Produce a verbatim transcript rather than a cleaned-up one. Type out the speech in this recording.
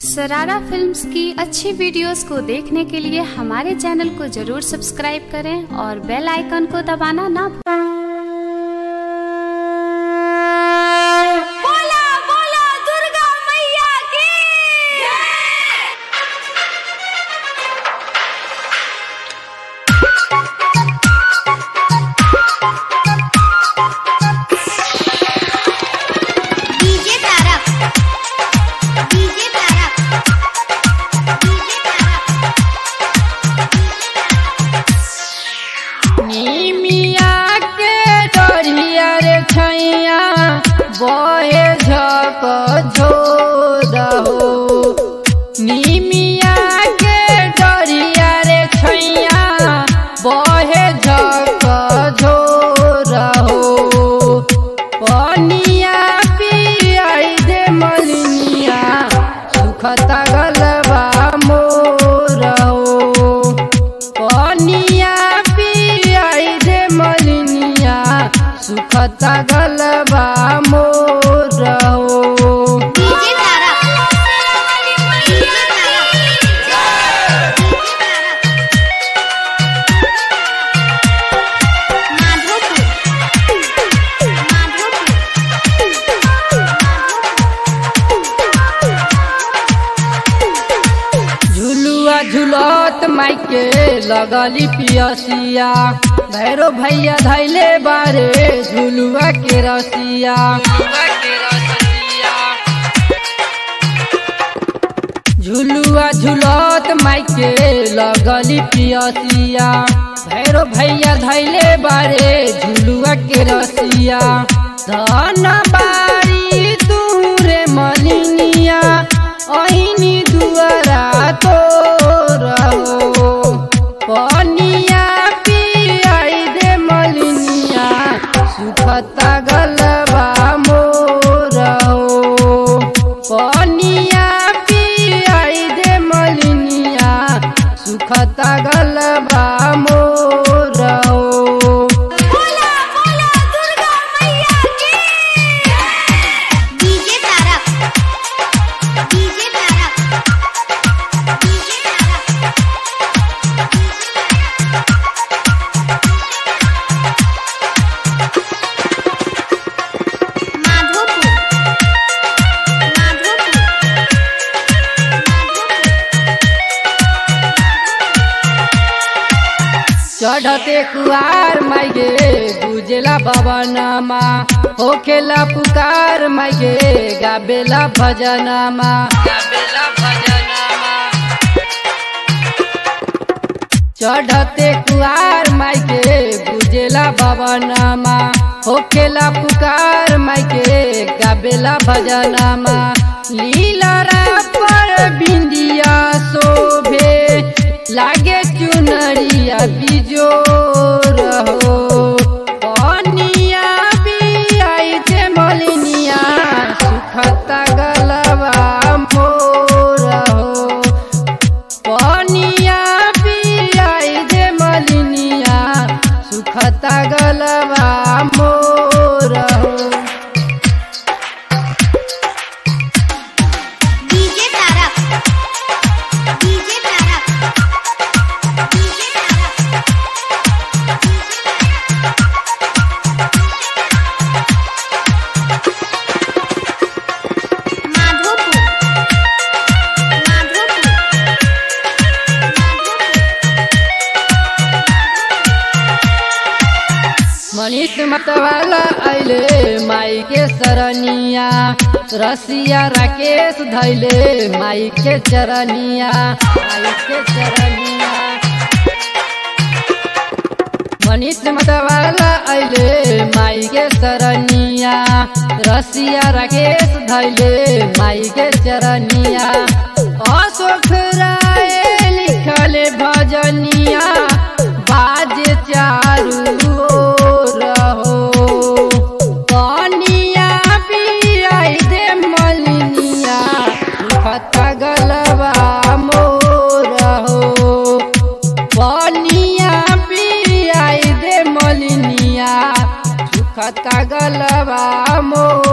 सरारा फिल्म्स की अच्छी वीडियोस को देखने के लिए हमारे चैनल को जरूर सब्सक्राइब करें और बेल आइकन को दबाना ना भूलें। बहे झक झोर हो निमिया के डरिया रे छैया बहे झक झोर हो पनिया पियाई दे मलिनिया सुखता गलबा मोर हो पनिया पियाई दे मलिनिया सुखता गलबा मोर झुलत माइके लगली पियसिया भैरो भैया धैले बारे झुलुआ के रसिया झुलुआ झुलत माइके लगली पियसिया भैरो भैया धैले बारे झुलुआ के रसिया धन बारी दूरे मलिनिया अहिनी दुआरा तो पनिया पियाई दे मलिनिया सुखता गलबा मोर हो पनिया पियाई दे मलिनिया सुखता गलबा मोर हो चढ़ते कुआर माइगे गुजेला भवनमा होखेला पुकार माइगे गाबेला भजनमा चढ़ते कुआर माइगे गुजेला भवनमा होखेला पुकार माइगे गाबेला भजनमा लीलरा पर बिंदिया शोभे लागे चुनरिया बिजोर हो पनिया पियाई दे मलिनिया सुखता गलबा मोर हो पनिया पियाई दे मलिनिया सुखता गलबा मोर हो मनीष मतवाला आइले माई के सरनिया रसिया राकेश धैले माई के चरनिया माई के चरनिया मनीष मतवाला आइले माई के सरनिया रसिया राकेश धैले माई के चरनिया अशोक राय लिखले भजनिया बाजे चारू सुखता गलबा मोर हो पनिया पियाई दे मलिनिया सुखता गलबा मोर।